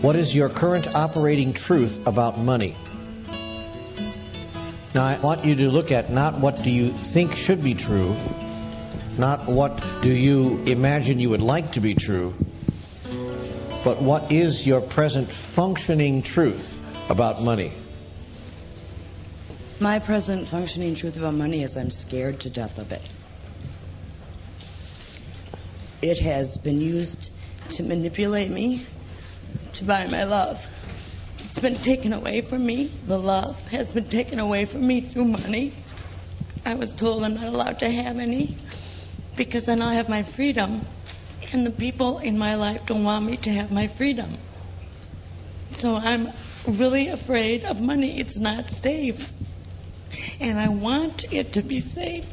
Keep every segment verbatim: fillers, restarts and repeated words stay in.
What is your current operating truth about money? Now, I want you to look at not what do you think should be true, not what do you imagine you would like to be true, but what is your present functioning truth about money? My present functioning truth about money is I'm scared to death of it. It has been used to manipulate me, to buy my love. It's been taken away from me. The love has been taken away from me through money. I was told I'm not allowed to have any because then I'll have my freedom. And the people in my life don't want me to have my freedom. So I'm really afraid of money. It's not safe. And I want it to be safe.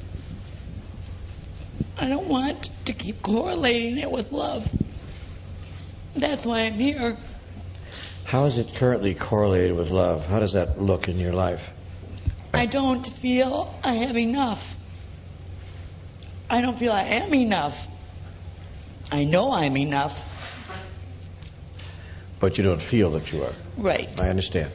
I don't want to keep correlating it with love. That's why I'm here. How is it currently correlated with love? How does that look in your life? I don't feel I have enough. I don't feel I am enough. I know I'm enough. But you don't feel that you are. Right. I understand.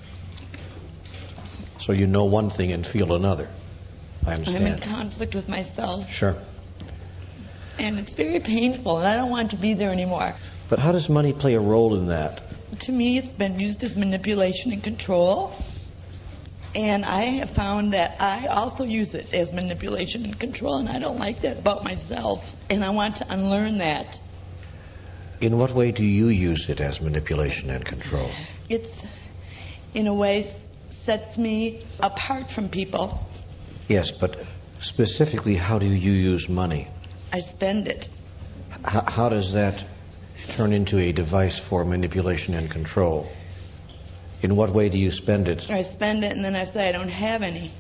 So you know one thing and feel another. I understand. I'm in conflict with myself. Sure. And it's very painful, and I don't want to be there anymore. But how does money play a role in that? To me, it's been used as manipulation and control. And I have found that I also use it as manipulation and control, and I don't like that about myself. And I want to unlearn that. In what way do you use it as manipulation and control? It's, in a way, sets me apart from people. Yes, but specifically, how do you use money? I spend it. H- how does that turn into a device for manipulation and control? In what way do you spend it? I spend it and then I say I don't have any.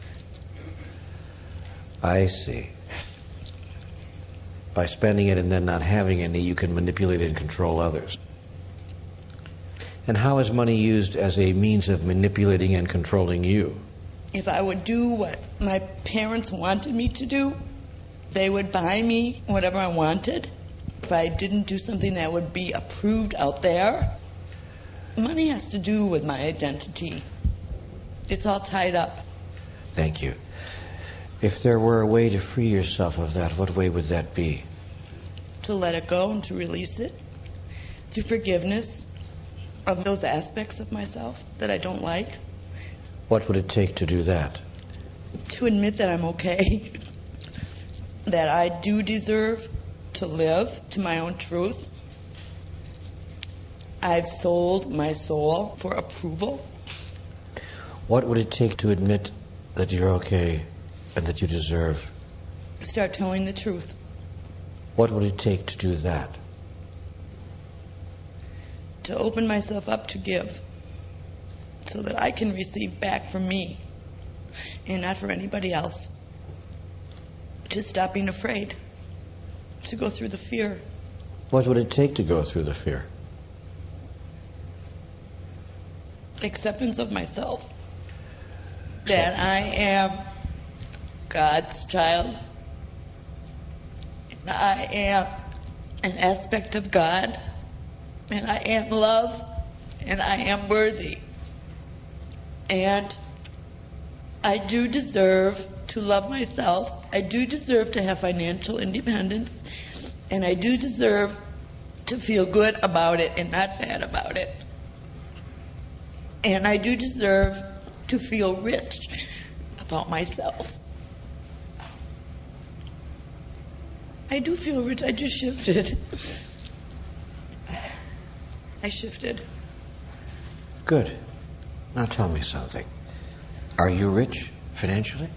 I see. By spending it and then not having any, you can manipulate and control others. And how is money used as a means of manipulating and controlling you? If I would do what my parents wanted me to do, they would buy me whatever I wanted. If I didn't do something that would be approved out there, money has to do with my identity. It's all tied up. Thank you. If there were a way to free yourself of that, what way would that be? To let it go and to release it through forgiveness of those aspects of myself that I don't like. What would it take to do that? To admit that I'm okay, that I do deserve to live to my own truth. I've sold my soul for approval. What would it take to admit that you're okay and that you deserve? Start telling the truth. What would it take to do that? To open myself up to give so that I can receive back from me and not for anybody else. To stop being afraid. To go through the fear. What would it take to go through the fear? Acceptance of myself. That I am God's child. And I am an aspect of God. And I am love. And I am worthy. And I do deserve to love myself. I do deserve to have financial independence. And I do deserve to feel good about it and not bad about it. And I do deserve to feel rich about myself. I do feel rich. I just shifted. I shifted. Good. Now tell me something. Are you rich financially?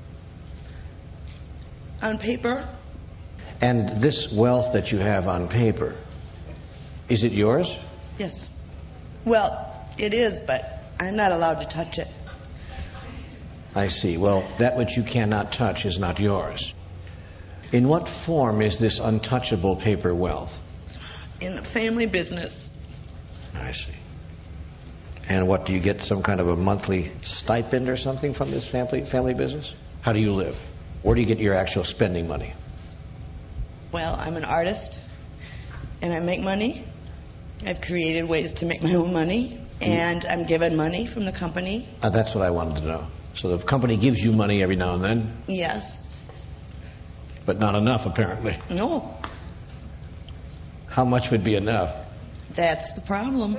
On paper. And this wealth that you have on paper, is it yours? Yes. Well, it is, but I'm not allowed to touch it. I see. Well, that which you cannot touch is not yours. In what form is this untouchable paper wealth? In the family business. I see. And what, do you get some kind of a monthly stipend or something from this family family business? How do you live? Where do you get your actual spending money? Well, I'm an artist, and I make money, I've created ways to make my own money, and I'm given money from the company. Uh, that's what I wanted to know. So the company gives you money every now and then? Yes. But not enough, apparently. No. How much would be enough? That's the problem.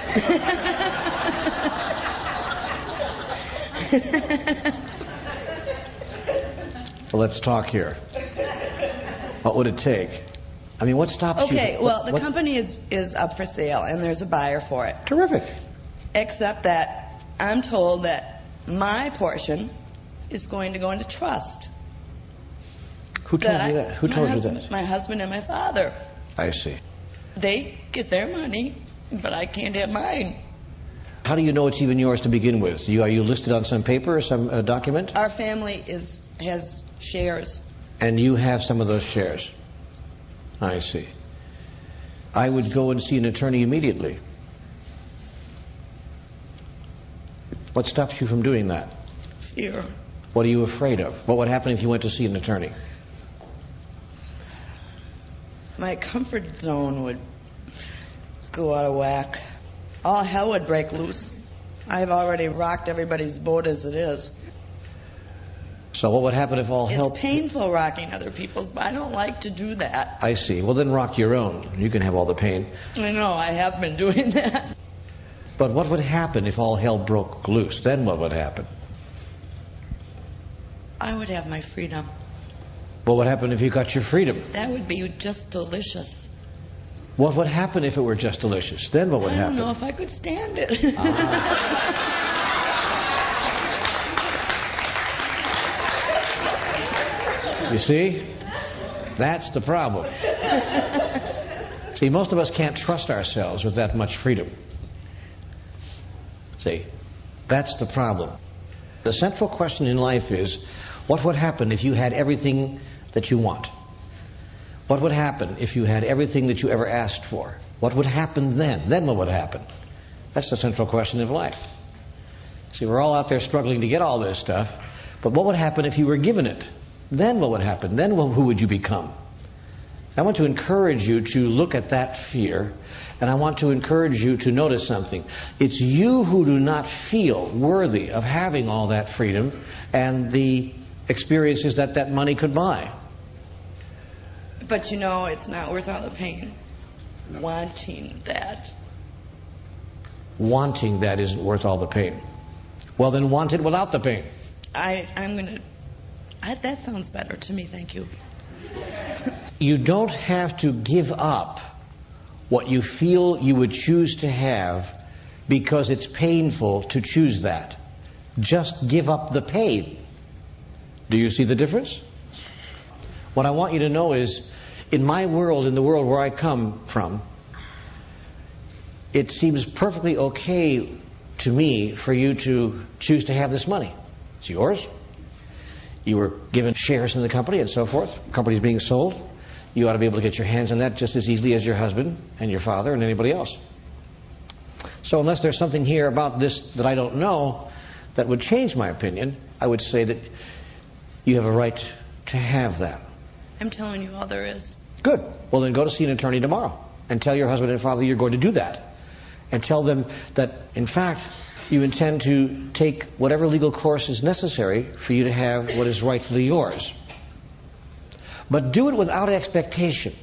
Well, let's talk here. What would it take? I mean, what stops you? Okay, What- well, the what- company is, is up for sale, and there's a buyer for it. Terrific. Except that I'm told that my portion is going to go into trust. Who told That you I- that? Who my told you husband, that? My husband and my father. I see. They get their money, but I can't have mine. How do you know it's even yours to begin with? You, are you listed on some paper or some uh, document? Our family is has shares. And you have some of those shares? I see. I would go and see an attorney immediately. What stops you from doing that? Fear. What are you afraid of? What would happen if you went to see an attorney? My comfort zone would go out of whack. All hell would break loose. I've already rocked everybody's boat as it is. So what would happen if all It's hell... painful rocking other people's, but I don't like to do that. I see. Well, then rock your own. You can have all the pain. I know, I have been doing that. But what would happen if all hell broke loose? Then what would happen? I would have my freedom. What would happen if you got your freedom? That would be just delicious. What would happen if it were just delicious? Then what would I don't happen? know if I could stand it. You see? That's the problem. See, most of us can't trust ourselves with that much freedom. See? That's the problem. The central question in life is, what would happen if you had everything that you want? What would happen if you had everything that you ever asked for? What would happen then? Then what would happen? That's the central question of life. See, we're all out there struggling to get all this stuff, but what would happen if you were given it? Then what would happen? Then who would you become? I want to encourage you to look at that fear, and I want to encourage you to notice something. It's you who do not feel worthy of having all that freedom and the experiences that that money could buy. But you know, it's not worth all the pain. Wanting that. Wanting that isn't worth all the pain. Well, then want it without the pain. I, I'm going to... That sounds better to me, thank you. You don't have to give up what you feel you would choose to have because it's painful to choose that. Just give up the pain. Do you see the difference? What I want you to know is, in my world, in the world where I come from, it seems perfectly okay to me for you to choose to have this money. It's yours. You were given shares in the company and so forth. The company's being sold. You ought to be able to get your hands on that just as easily as your husband and your father and anybody else. So unless there's something here about this that I don't know that would change my opinion, I would say that you have a right to have that. I'm telling you all there is. Good. Well, then go to see an attorney tomorrow and tell your husband and father you're going to do that. And tell them that, in fact, you intend to take whatever legal course is necessary for you to have what is rightfully yours. But do it without expectation.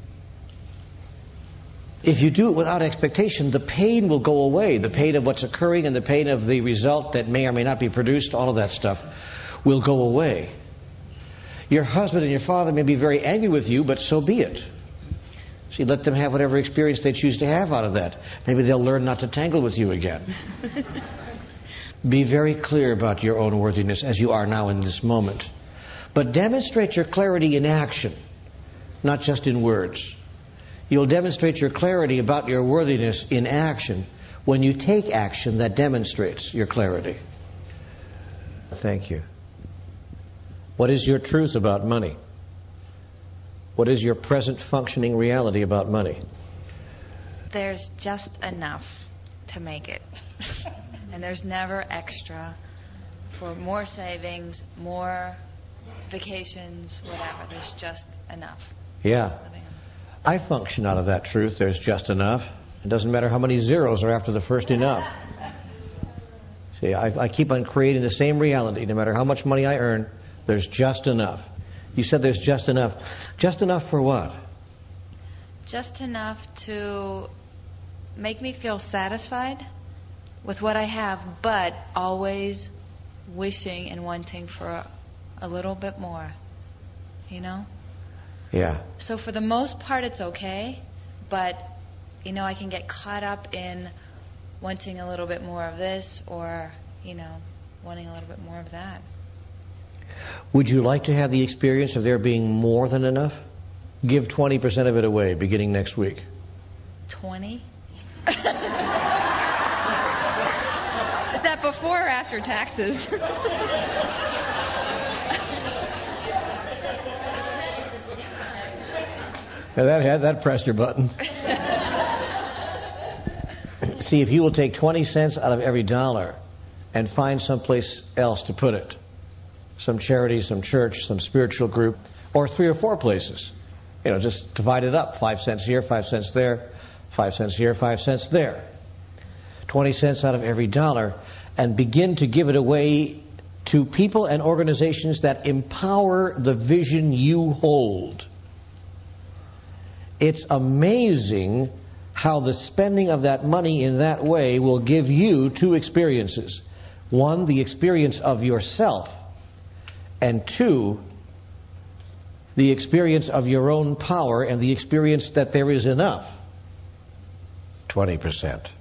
If you do it without expectation, the pain will go away. The pain of what's occurring and the pain of the result that may or may not be produced, all of that stuff will go away. Your husband and your father may be very angry with you, but so be it. See, let them have whatever experience they choose to have out of that. Maybe they'll learn not to tangle with you again. Be very clear about your own worthiness as you are now in this moment. But demonstrate your clarity in action, not just in words. You'll demonstrate your clarity about your worthiness in action when you take action that demonstrates your clarity. Thank you. What is your truth about money? What is your present functioning reality about money? There's just enough to make it. And there's never extra for more savings, more vacations, whatever. There's just enough. Yeah. I function out of that truth. There's just enough. It doesn't matter how many zeros are after the first enough. See, I, I keep on creating the same reality. No matter how much money I earn, there's just enough. You said there's just enough. Just enough for what? Just enough to make me feel satisfied with what I have, but always wishing and wanting for a, a little bit more. You know? Yeah. So for the most part, it's okay, but, you know, I can get caught up in wanting a little bit more of this or, you know, wanting a little bit more of that. Would you like to have the experience of there being more than enough? Give twenty percent of it away beginning next week. twenty? Is that before or after taxes? Now that had that pressed your button. See, if you will take twenty cents out of every dollar and find someplace else to put it, some charity, some church, some spiritual group, or three or four places, you know, just divide it up. Five cents here, five cents there, five cents here, five cents there. Twenty cents out of every dollar, and begin to give it away to people and organizations that empower the vision you hold. It's amazing how the spending of that money in that way will give you two experiences. One, the experience of yourself, and two, the experience of your own power and the experience that there is enough. twenty percent.